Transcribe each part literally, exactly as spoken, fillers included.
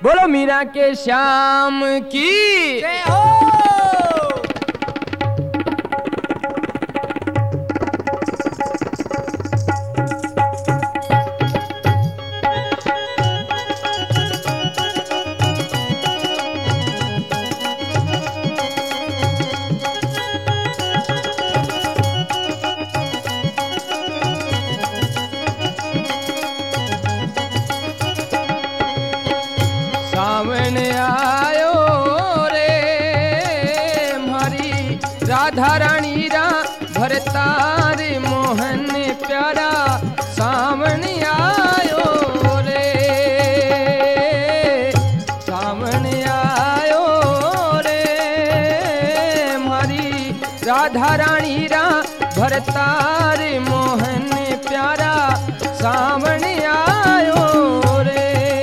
बोलो मीरा के श्याम की जय हो। सावन आयो रे मारी राधा रानी रा भरतार मोहन प्यारा सावन आयो रे सावन आयो रे मारी राधा रानी रा भरतार मोहन प्यारा सावन आयो रे।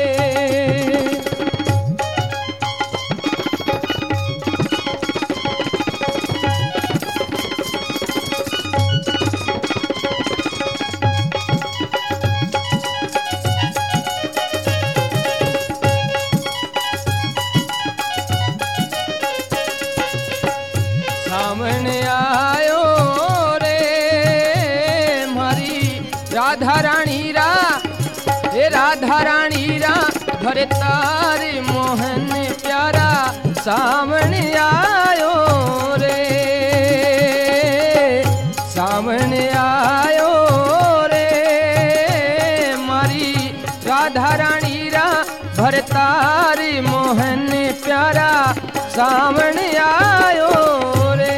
सावन आयो रे मारी राधा रानी रा हे राधा रानी रा भरतार मोहन प्यारा सावन आयो रे सावन आयो रे मारी राधा रानी रा भरतार मोहन प्यारा सावन आयो रे।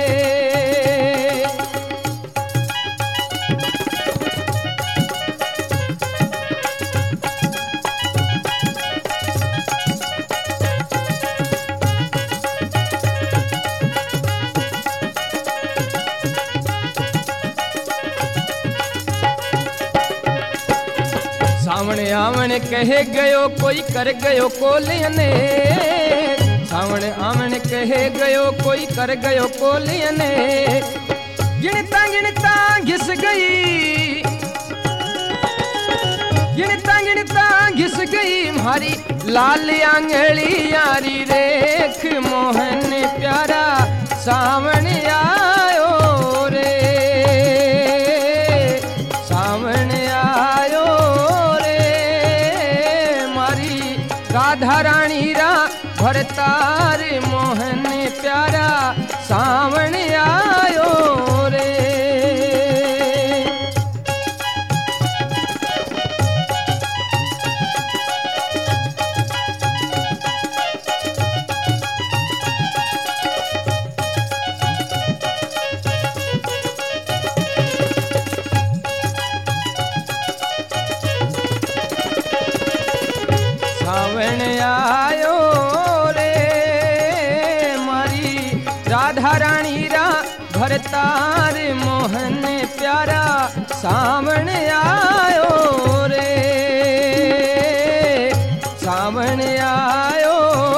सावण आवन कहे गयो कोई कर गयो कोलियने सावण आवन कहे गयो कोई कर गयो कोलियने गिनता गिनता घिस गई गिनता गिनता घिस गई मारी लाल आंगली यारी रेख मोहन प्यारा सावन आयो रे सावन आयो रे मारी राधा रानी रा भरतार मोहन प्यारा सावन आयो रे। सावन आयो रे मारी राधा रानी रा भरतार मोहन प्यारा सावन आयो रे सावन आयो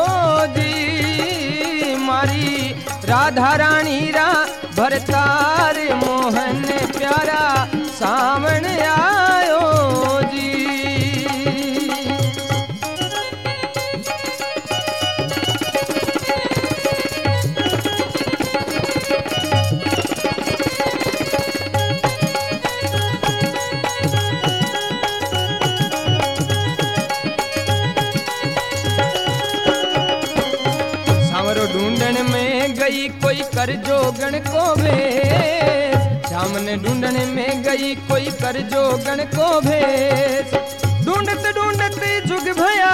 जी मारी राधा रानी रा भरतार मोहन प्यारा सावन आयो जी। ढूंढन में गई कोई कर जोगण को भेस सामने ढूंढन में गई कोई कर जोगण को भेस ढूंढत ढूंढत जुग भया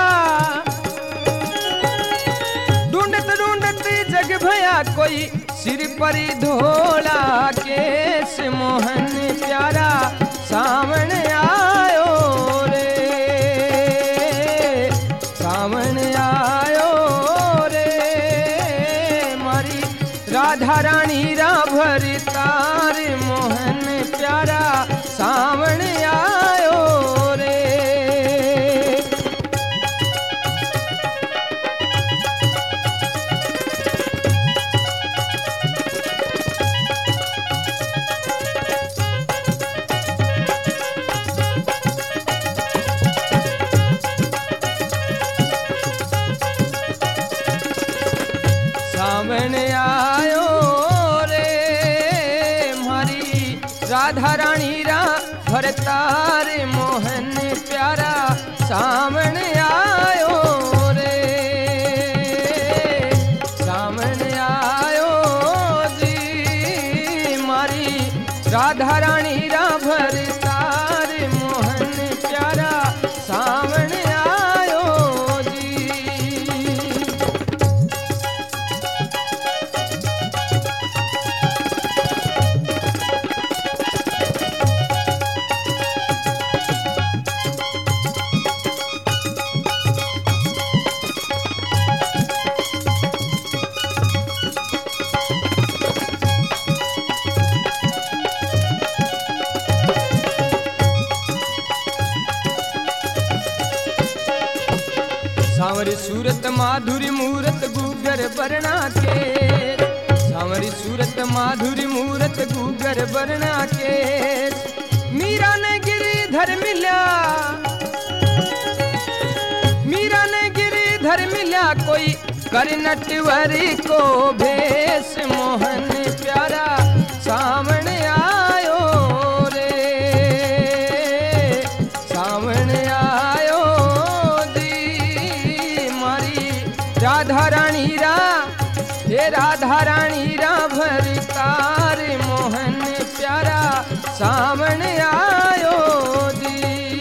ढूंढत ढूंढत जग भया कोई सिर पर धोला केस मोहन प्यारा सावन आयो रे सावन आयो राधा रानी रा भरतार मोहन प्यारा सावन आयो रे। राधा रानी रा भरतार मोहन प्यारा सामने आयो रे, सामने आयो जी मारी राधा रानी रा भरतार मोहन प्यारा सामने आयो जी। सांवरी सूरत माधुरी मूरत गुगर बरना के, सांवरी सूरत माधुरी मूरत गुगर बरना के। मीरा ने गिरिधर मिल्या, मीरा ने गिरिधर मिल्या कोई कर नटवरी को भेष मोहन प्यारा सामने आयो रे, सामने आयो राधा रानी रा, हे राधा रानी रा भरतार मोहन प्यारा सामने आयो जी।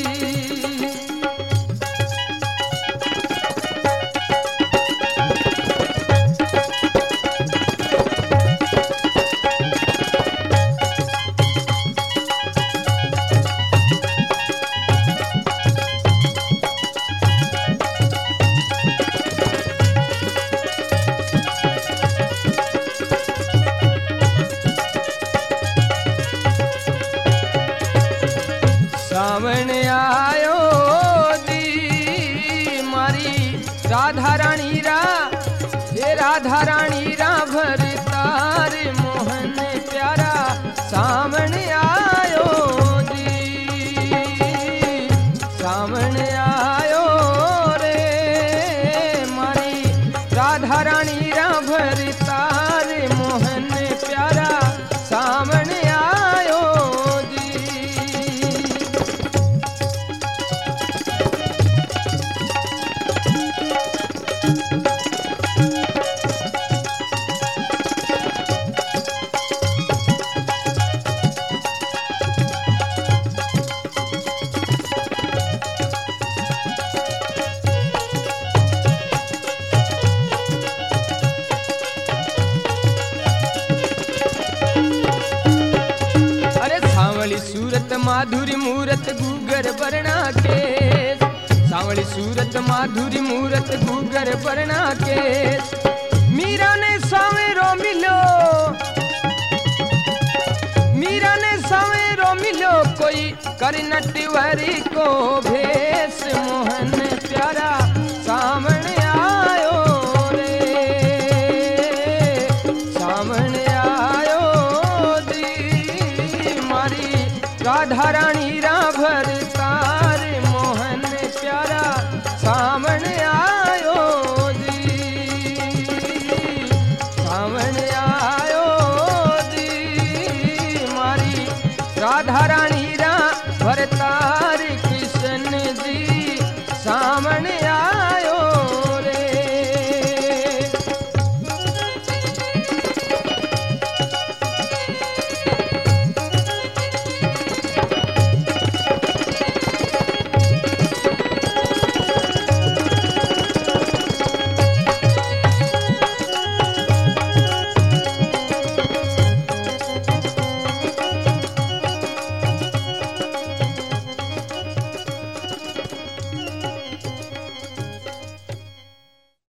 सामने आयो दी मारी राधा रानी रा, हे राधा रानी रा भरतार मोहन प्यारा सामने आयो जी, सामने आयो रे मारी राधा रानी रा भरतार मोहन प्यारा सामने आयो जी। सूरत माधुरी मूरत गुगर बरना के, सांवली सूरत माधुरी मूरत गुगर बरना के। मीरा ने सावेरो मिलो, मीरा ने सावेरो मिलो कोई कर नटवरी को भेष मोहन प्यारा